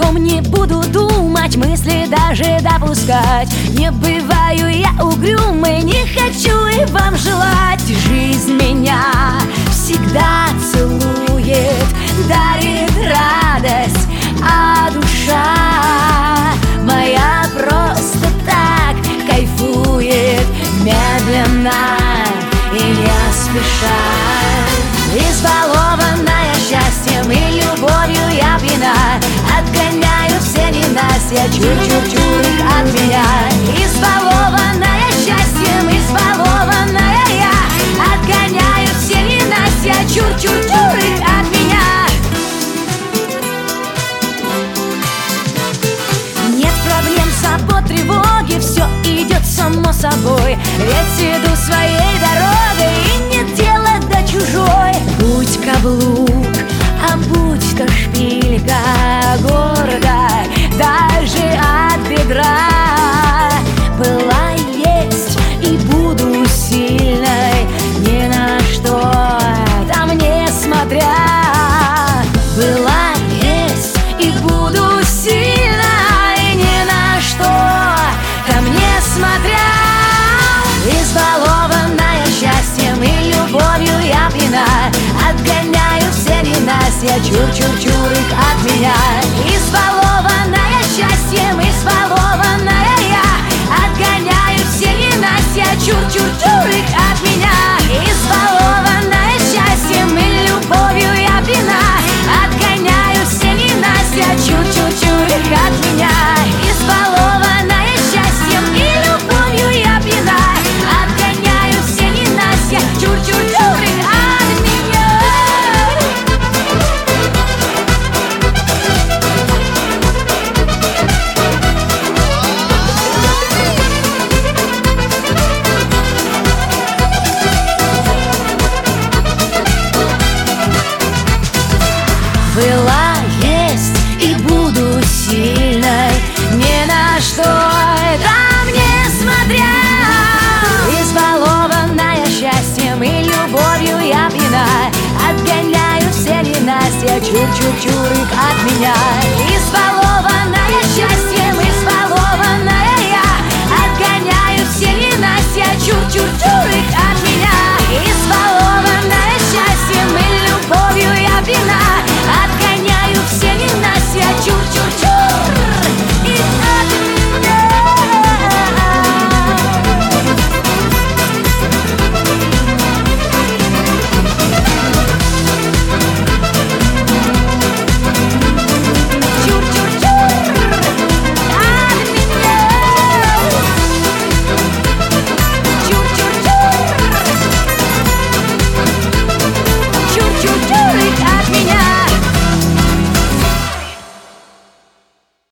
нем не буду думать, мысли даже допускать. Не бываю я угрюмой, не хочу и вам желать. Жизнь меня всегда целует, дарит радость, а душа моя просто так кайфует медленно и не спеша. Избалованная счастьем и любовью я пьяна, отгоняю все ненастья, чур-чур-чур их от меня. Избалованная счастьем, избалованная я, отгоняю все ненастья, чур-чур-чур их от меня. Нет проблем, забот, тревоги, все идет само собой. Ведь иду своей дорогой и нет дела до чужой. Будь каблук, а будь то шпилька гордая, даже от бедра. Была, есть и буду сильной, ни на что там не смотря. Была, есть и буду сильной, ни на что там не смотря. Избалованная счастьем и любовью я пьяна, отгоняю все ненастья, чур-чур-чур их от меня. Избалованная счастьем, избалованная я, отгоняю все ненастья, чур-чур-чур их от меня. Избалованная счастьем и любовью я пьяна, отгоняю все ненастья, чур-чур-чур их от меня. Избалованная счастьем и любовью я пьяна, отгоняю все ненастья, чур-чур-чур их от меня. Была, есть и буду сильной, ни на что там не смотря. Избалованная счастьем и любовью я пьяна, отгоняю все ненастья, чур-чур-чур их от меня.